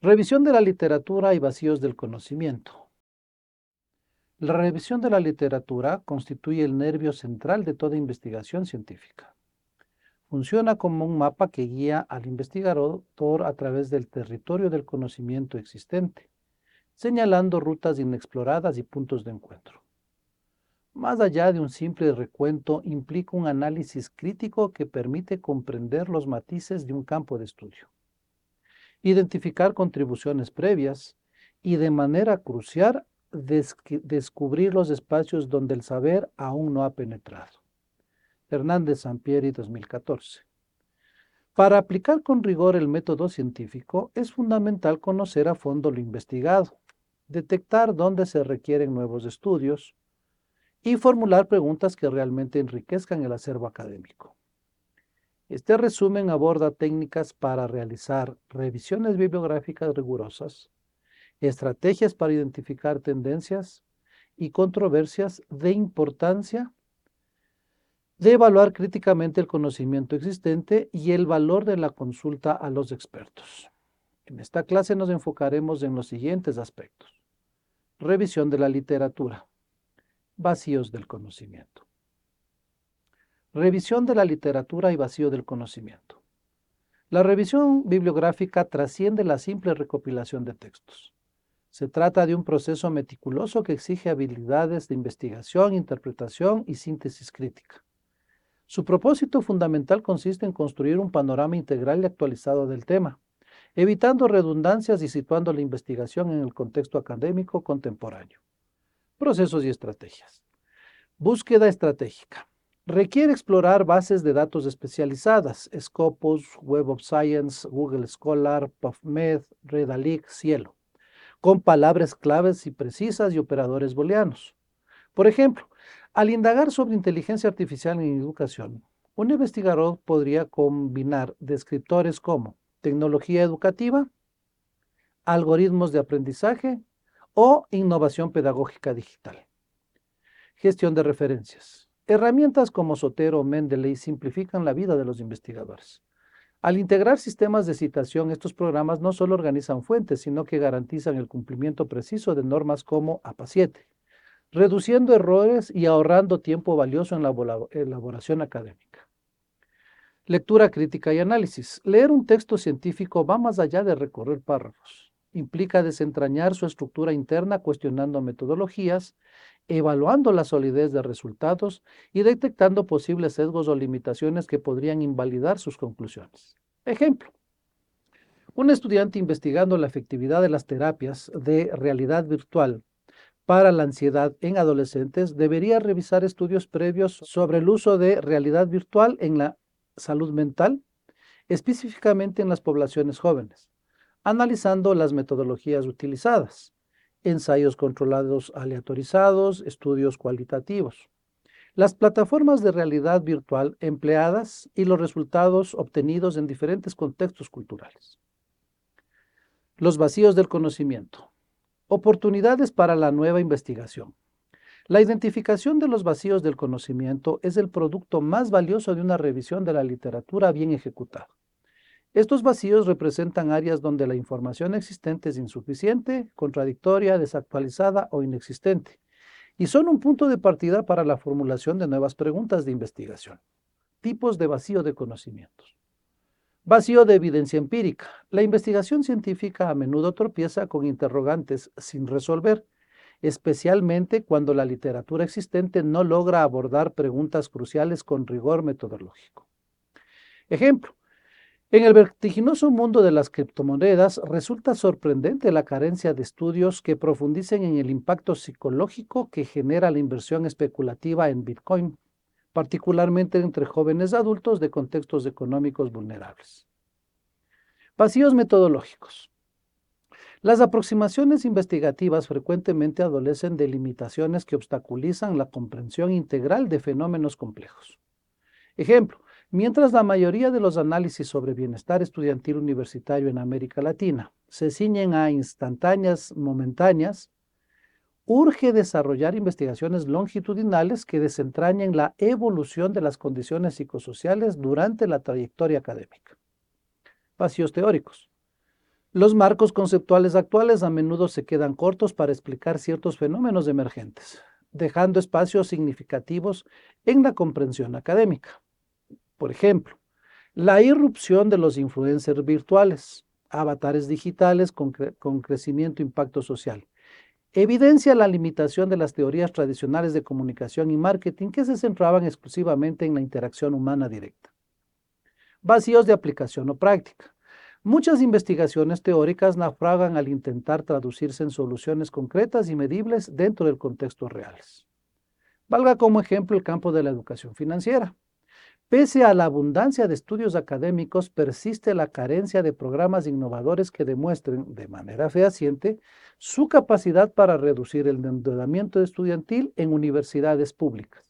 Revisión de la literatura y vacíos del conocimiento. La revisión de la literatura constituye el nervio central de toda investigación científica. Funciona como un mapa que guía al investigador a través del territorio del conocimiento existente, señalando rutas inexploradas y puntos de encuentro. Más allá de un simple recuento, implica un análisis crítico que permite comprender los matices de un campo de estudio, identificar contribuciones previas y de manera crucial descubrir los espacios donde el saber aún no ha penetrado. Hernández Sampieri, 2014. Para aplicar con rigor el método científico es fundamental conocer a fondo lo investigado, detectar dónde se requieren nuevos estudios y formular preguntas que realmente enriquezcan el acervo académico. Este resumen aborda técnicas para realizar revisiones bibliográficas rigurosas, estrategias para identificar tendencias y controversias de importancia, de evaluar críticamente el conocimiento existente y el valor de la consulta a los expertos. En esta clase nos enfocaremos en los siguientes aspectos. Revisión de la literatura. Vacíos del conocimiento. Revisión de la literatura y vacío del conocimiento. La revisión bibliográfica trasciende la simple recopilación de textos. Se trata de un proceso meticuloso que exige habilidades de investigación, interpretación y síntesis crítica. Su propósito fundamental consiste en construir un panorama integral y actualizado del tema, evitando redundancias y situando la investigación en el contexto académico contemporáneo. Procesos y estrategias. Búsqueda estratégica. Requiere explorar bases de datos especializadas, Scopus, Web of Science, Google Scholar, PubMed, Redalyc, Cielo, con palabras claves y precisas y operadores booleanos. Por ejemplo, al indagar sobre inteligencia artificial en educación, un investigador podría combinar descriptores como tecnología educativa, algoritmos de aprendizaje o innovación pedagógica digital. Gestión de referencias. Herramientas como Zotero o Mendeley simplifican la vida de los investigadores. Al integrar sistemas de citación, estos programas no solo organizan fuentes, sino que garantizan el cumplimiento preciso de normas como APA7, reduciendo errores y ahorrando tiempo valioso en la elaboración académica. Lectura crítica y análisis. Leer un texto científico va más allá de recorrer párrafos. Implica desentrañar su estructura interna cuestionando metodologías, evaluando la solidez de resultados y detectando posibles sesgos o limitaciones que podrían invalidar sus conclusiones. Ejemplo. Un estudiante investigando la efectividad de las terapias de realidad virtual para la ansiedad en adolescentes debería revisar estudios previos sobre el uso de realidad virtual en la salud mental, específicamente en las poblaciones jóvenes, analizando las metodologías utilizadas, ensayos controlados aleatorizados, estudios cualitativos, las plataformas de realidad virtual empleadas y los resultados obtenidos en diferentes contextos culturales. Los vacíos del conocimiento. Oportunidades para la nueva investigación. La identificación de los vacíos del conocimiento es el producto más valioso de una revisión de la literatura bien ejecutada. Estos vacíos representan áreas donde la información existente es insuficiente, contradictoria, desactualizada o inexistente, y son un punto de partida para la formulación de nuevas preguntas de investigación. Tipos de vacío de conocimientos. Vacío de evidencia empírica. La investigación científica a menudo tropieza con interrogantes sin resolver, especialmente cuando la literatura existente no logra abordar preguntas cruciales con rigor metodológico. Ejemplo. En el vertiginoso mundo de las criptomonedas resulta sorprendente la carencia de estudios que profundicen en el impacto psicológico que genera la inversión especulativa en Bitcoin, particularmente entre jóvenes adultos de contextos económicos vulnerables. Vacíos metodológicos. Las aproximaciones investigativas frecuentemente adolecen de limitaciones que obstaculizan la comprensión integral de fenómenos complejos. Ejemplo. Mientras la mayoría de los análisis sobre bienestar estudiantil universitario en América Latina se ciñen a instantáneas momentáneas, urge desarrollar investigaciones longitudinales que desentrañen la evolución de las condiciones psicosociales durante la trayectoria académica. Vacíos teóricos. Los marcos conceptuales actuales a menudo se quedan cortos para explicar ciertos fenómenos emergentes, dejando espacios significativos en la comprensión académica. Por ejemplo, la irrupción de los influencers virtuales, avatares digitales con crecimiento e impacto social, evidencia la limitación de las teorías tradicionales de comunicación y marketing que se centraban exclusivamente en la interacción humana directa. Vacíos de aplicación o práctica. Muchas investigaciones teóricas naufragan al intentar traducirse en soluciones concretas y medibles dentro del contexto reales. Valga como ejemplo el campo de la educación financiera. Pese a la abundancia de estudios académicos, persiste la carencia de programas innovadores que demuestren de manera fehaciente su capacidad para reducir el endeudamiento estudiantil en universidades públicas.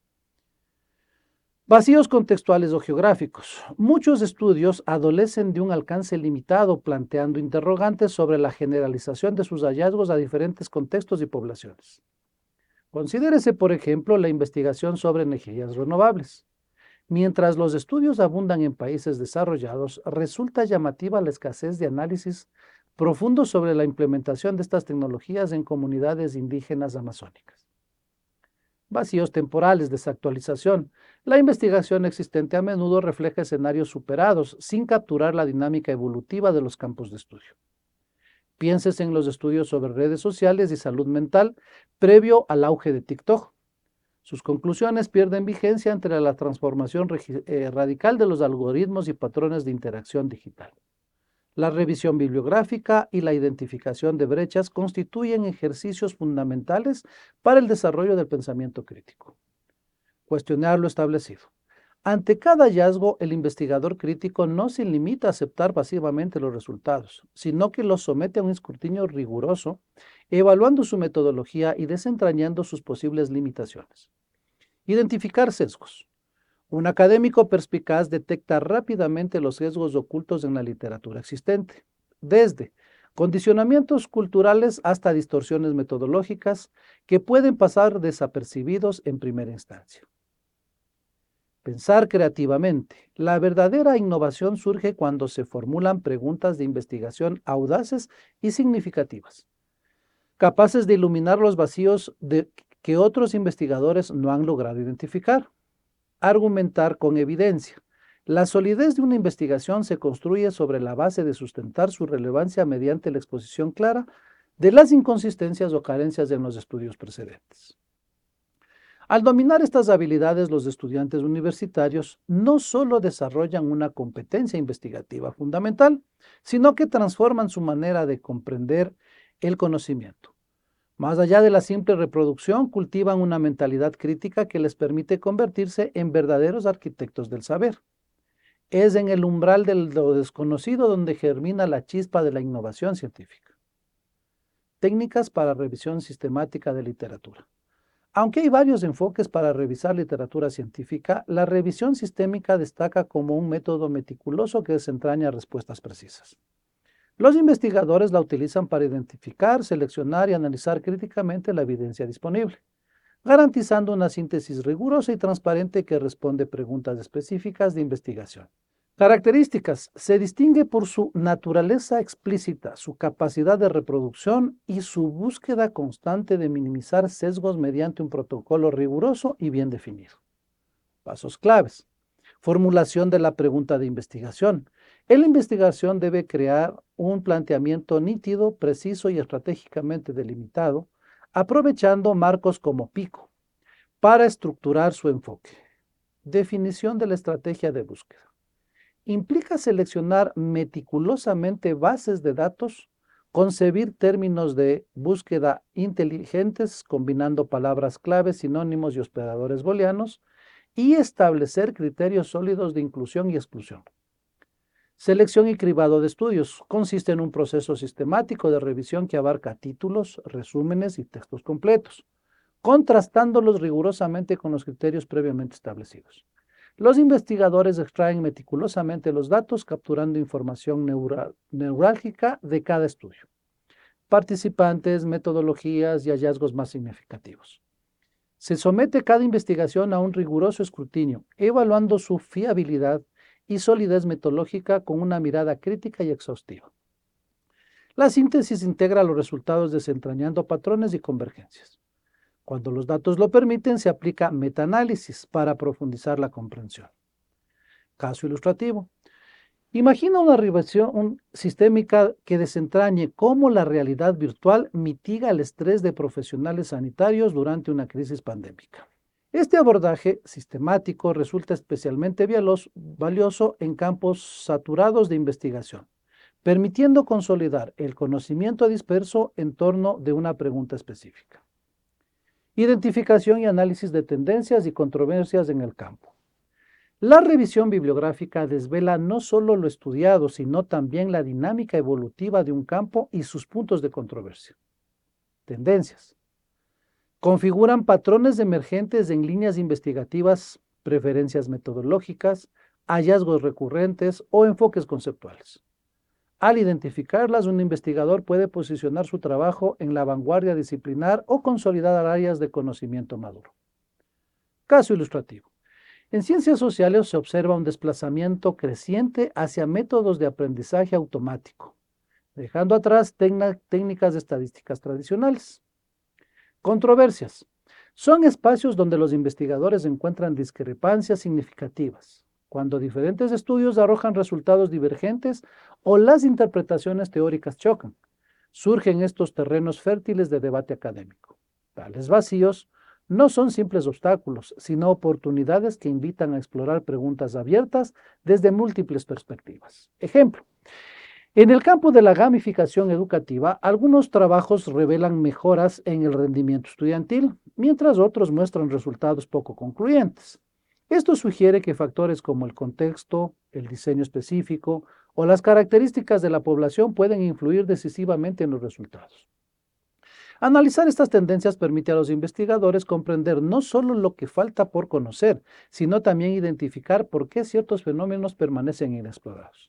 Vacíos contextuales o geográficos. Muchos estudios adolecen de un alcance limitado, planteando interrogantes sobre la generalización de sus hallazgos a diferentes contextos y poblaciones. Considérese, por ejemplo, la investigación sobre energías renovables. Mientras los estudios abundan en países desarrollados, resulta llamativa la escasez de análisis profundos sobre la implementación de estas tecnologías en comunidades indígenas amazónicas. Vacíos temporales, desactualización. La investigación existente a menudo refleja escenarios superados sin capturar la dinámica evolutiva de los campos de estudio. Piénsese en los estudios sobre redes sociales y salud mental previo al auge de TikTok. Sus conclusiones pierden vigencia ante la transformación radical de los algoritmos y patrones de interacción digital. La revisión bibliográfica y la identificación de brechas constituyen ejercicios fundamentales para el desarrollo del pensamiento crítico. Cuestionar lo establecido. Ante cada hallazgo, el investigador crítico no se limita a aceptar pasivamente los resultados, sino que los somete a un escrutinio riguroso, evaluando su metodología y desentrañando sus posibles limitaciones. Identificar sesgos. Un académico perspicaz detecta rápidamente los sesgos ocultos en la literatura existente, desde condicionamientos culturales hasta distorsiones metodológicas que pueden pasar desapercibidos en primera instancia. Pensar creativamente. La verdadera innovación surge cuando se formulan preguntas de investigación audaces y significativas, capaces de iluminar los vacíos que otros investigadores no han logrado identificar. Argumentar con evidencia. La solidez de una investigación se construye sobre la base de sustentar su relevancia mediante la exposición clara de las inconsistencias o carencias en los estudios precedentes. Al dominar estas habilidades, los estudiantes universitarios no solo desarrollan una competencia investigativa fundamental, sino que transforman su manera de comprender el conocimiento. Más allá de la simple reproducción, cultivan una mentalidad crítica que les permite convertirse en verdaderos arquitectos del saber. Es en el umbral de lo desconocido donde germina la chispa de la innovación científica. Técnicas para revisión sistemática de literatura. Aunque hay varios enfoques para revisar literatura científica, la revisión sistémica destaca como un método meticuloso que desentraña respuestas precisas. Los investigadores la utilizan para identificar, seleccionar y analizar críticamente la evidencia disponible, garantizando una síntesis rigurosa y transparente que responde preguntas específicas de investigación. Características. Se distingue por su naturaleza explícita, su capacidad de reproducción y su búsqueda constante de minimizar sesgos mediante un protocolo riguroso y bien definido. Pasos claves. Formulación de la pregunta de investigación. En la investigación debe crear un planteamiento nítido, preciso y estratégicamente delimitado, aprovechando marcos como pico para estructurar su enfoque. Definición de la estrategia de búsqueda. Implica seleccionar meticulosamente bases de datos, concebir términos de búsqueda inteligentes combinando palabras claves, sinónimos y operadores booleanos, y establecer criterios sólidos de inclusión y exclusión. Selección y cribado de estudios. Consiste en un proceso sistemático de revisión que abarca títulos, resúmenes y textos completos, contrastándolos rigurosamente con los criterios previamente establecidos. Los investigadores extraen meticulosamente los datos, capturando información neurálgica de cada estudio, participantes, metodologías y hallazgos más significativos. Se somete cada investigación a un riguroso escrutinio, evaluando su fiabilidad y solidez metodológica con una mirada crítica y exhaustiva. La síntesis integra los resultados desentrañando patrones y convergencias. Cuando los datos lo permiten, se aplica metaanálisis para profundizar la comprensión. Caso ilustrativo. Imagina una revisión sistémica que desentrañe cómo la realidad virtual mitiga el estrés de profesionales sanitarios durante una crisis pandémica. Este abordaje sistemático resulta especialmente valioso en campos saturados de investigación, permitiendo consolidar el conocimiento disperso en torno de una pregunta específica. Identificación y análisis de tendencias y controversias en el campo. La revisión bibliográfica desvela no solo lo estudiado, sino también la dinámica evolutiva de un campo y sus puntos de controversia. Tendencias. Configuran patrones emergentes en líneas investigativas, preferencias metodológicas, hallazgos recurrentes o enfoques conceptuales. Al identificarlas, un investigador puede posicionar su trabajo en la vanguardia disciplinar o consolidar áreas de conocimiento maduro. Caso ilustrativo. En ciencias sociales se observa un desplazamiento creciente hacia métodos de aprendizaje automático, dejando atrás técnicas de estadísticas tradicionales. Controversias. Son espacios donde los investigadores encuentran discrepancias significativas, cuando diferentes estudios arrojan resultados divergentes o las interpretaciones teóricas chocan. Surgen estos terrenos fértiles de debate académico. Tales vacíos no son simples obstáculos, sino oportunidades que invitan a explorar preguntas abiertas desde múltiples perspectivas. Ejemplo. En el campo de la gamificación educativa, algunos trabajos revelan mejoras en el rendimiento estudiantil, mientras otros muestran resultados poco concluyentes. Esto sugiere que factores como el contexto, el diseño específico o las características de la población pueden influir decisivamente en los resultados. Analizar estas tendencias permite a los investigadores comprender no solo lo que falta por conocer, sino también identificar por qué ciertos fenómenos permanecen inexplorados.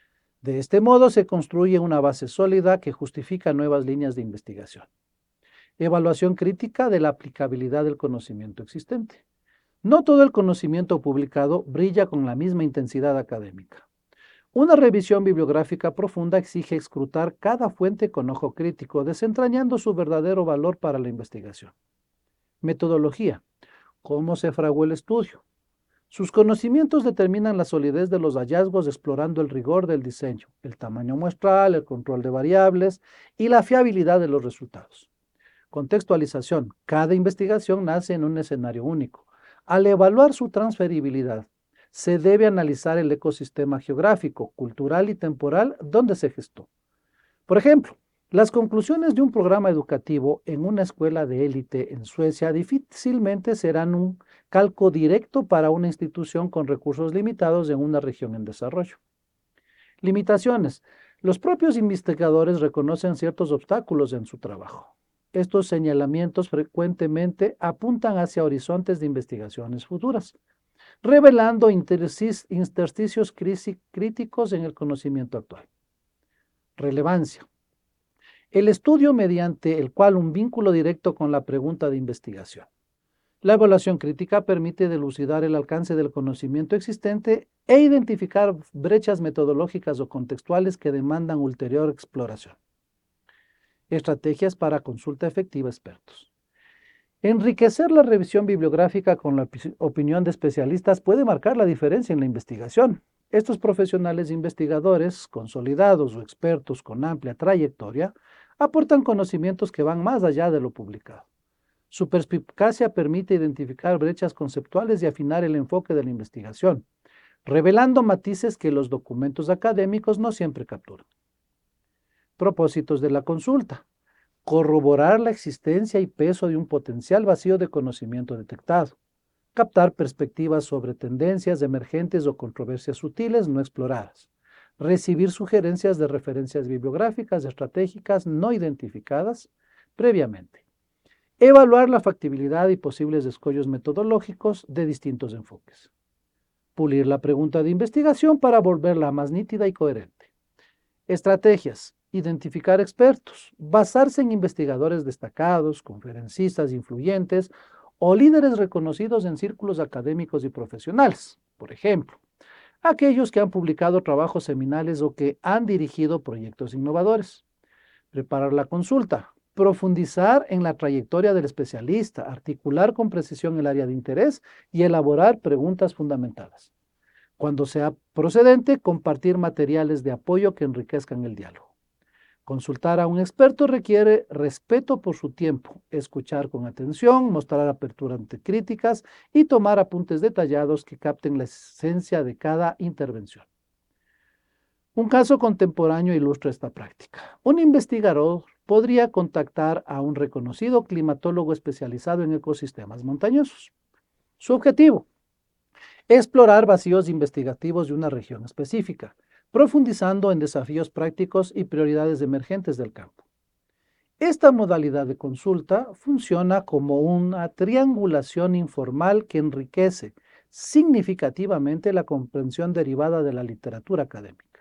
De este modo se construye una base sólida que justifica nuevas líneas de investigación. Evaluación crítica de la aplicabilidad del conocimiento existente. No todo el conocimiento publicado brilla con la misma intensidad académica. Una revisión bibliográfica profunda exige escrutar cada fuente con ojo crítico, desentrañando su verdadero valor para la investigación. Metodología. ¿Cómo se fraguó el estudio? Sus conocimientos determinan la solidez de los hallazgos explorando el rigor del diseño, el tamaño muestral, el control de variables y la fiabilidad de los resultados. Contextualización. Cada investigación nace en un escenario único. Al evaluar su transferibilidad, se debe analizar el ecosistema geográfico, cultural y temporal donde se gestó. Por ejemplo, las conclusiones de un programa educativo en una escuela de élite en Suecia difícilmente serán un calco directo para una institución con recursos limitados en una región en desarrollo. Limitaciones. Los propios investigadores reconocen ciertos obstáculos en su trabajo. Estos señalamientos frecuentemente apuntan hacia horizontes de investigaciones futuras, revelando intersticios críticos en el conocimiento actual. Relevancia. El estudio mediante el cual un vínculo directo con la pregunta de investigación. La evaluación crítica permite dilucidar el alcance del conocimiento existente e identificar brechas metodológicas o contextuales que demandan ulterior exploración. Estrategias para consulta efectiva a expertos. Enriquecer la revisión bibliográfica con la opinión de especialistas puede marcar la diferencia en la investigación. Estos profesionales investigadores, consolidados o expertos con amplia trayectoria, aportan conocimientos que van más allá de lo publicado. Su perspicacia permite identificar brechas conceptuales y afinar el enfoque de la investigación, revelando matices que los documentos académicos no siempre capturan. Propósitos de la consulta. Corroborar la existencia y peso de un potencial vacío de conocimiento detectado. Captar perspectivas sobre tendencias emergentes o controversias sutiles no exploradas. Recibir sugerencias de referencias bibliográficas estratégicas no identificadas previamente. Evaluar la factibilidad y posibles escollos metodológicos de distintos enfoques. Pulir la pregunta de investigación para volverla más nítida y coherente. Estrategias. Identificar expertos. Basarse en investigadores destacados, conferencistas influyentes o líderes reconocidos en círculos académicos y profesionales. Por ejemplo, aquellos que han publicado trabajos seminales o que han dirigido proyectos innovadores. Preparar la consulta. Profundizar en la trayectoria del especialista, articular con precisión el área de interés y elaborar preguntas fundamentadas. Cuando sea procedente, compartir materiales de apoyo que enriquezcan el diálogo. Consultar a un experto requiere respeto por su tiempo, escuchar con atención, mostrar apertura ante críticas y tomar apuntes detallados que capten la esencia de cada intervención. Un caso contemporáneo ilustra esta práctica. Un investigador podría contactar a un reconocido climatólogo especializado en ecosistemas montañosos. Su objetivo: explorar vacíos investigativos de una región específica, profundizando en desafíos prácticos y prioridades emergentes del campo. Esta modalidad de consulta funciona como una triangulación informal que enriquece significativamente la comprensión derivada de la literatura académica.